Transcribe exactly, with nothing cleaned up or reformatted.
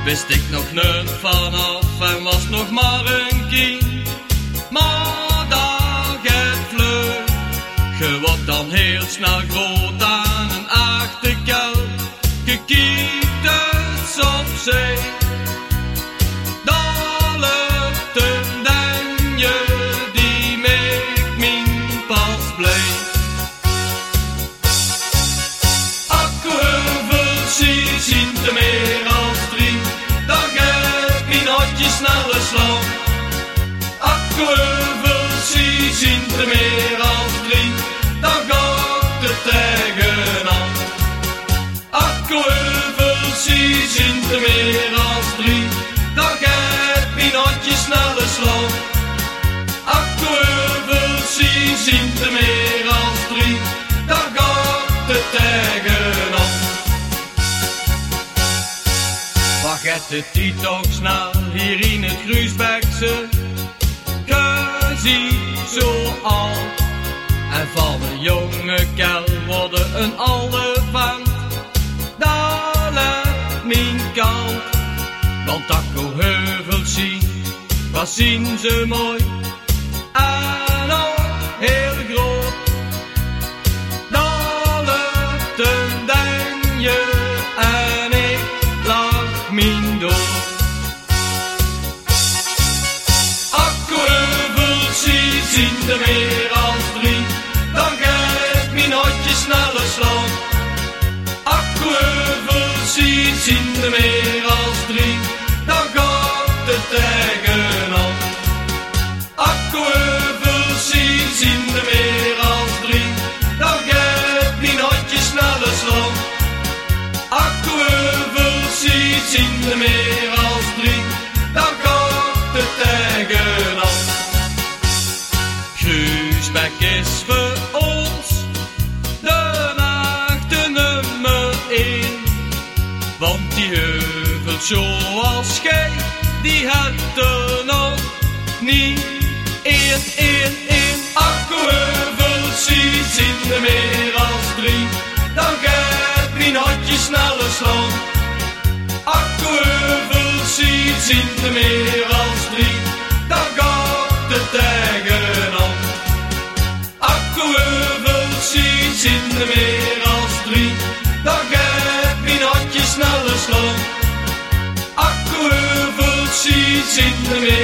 wist ik nog nooit vanaf en was nog maar een kind. Maar daar gaat vleug, ge wordt dan heel snel groot aan een achterkel. Je kijkt eens op zee, daar lukt een denje die maakt mijn pas blij. Akkuheuvel zien te meer als drie, dan gaat mijn hartje sneller slaan. Akkuheuvel zien te meer als drie, dan gaat het tegenaan. Akkuheuvel zien te meer als drie, dan gaat mijn hartje sneller slaan. Akkuheuvel zien te meer als drie, dan gaat het tegenaan. Wat gaat de tijd toch snel hier in het Gruisbeekse? Je ziet zo oud en van een jonge kel worden een olifant. Daar ligt mijn kant, want Akkuheuvels zien, wat zien ze mooi en ook heel groot. Daar ligt een denje en ik lach mijn dood. Akkuheuvels zien te meer als drie, dan gaat mijn hartje sneller slaan. Akkuheuvels zien te meer als drie, dan gaat het tegenaan. Akkuheuvels zien te meer als drie, dan gaat mijn hartje sneller slaan. Akkuheuvels zien te meer als drie, dan gaat het tegenaan. Gruisbeek is voor ons de nachte nummer één, want die heuvels zoals gij, die had er nog niet één, één, één. Akkuheuvels zien te meer als drie, dan gaat mijn hartje sneller slaan. Akkuheuvels zien te meer als drie, dan gaat het tegenaan. Akkuheuvels zien te meer als drie, dan gaat mijn hartje sneller slaan. Akkuheuvels zien te meer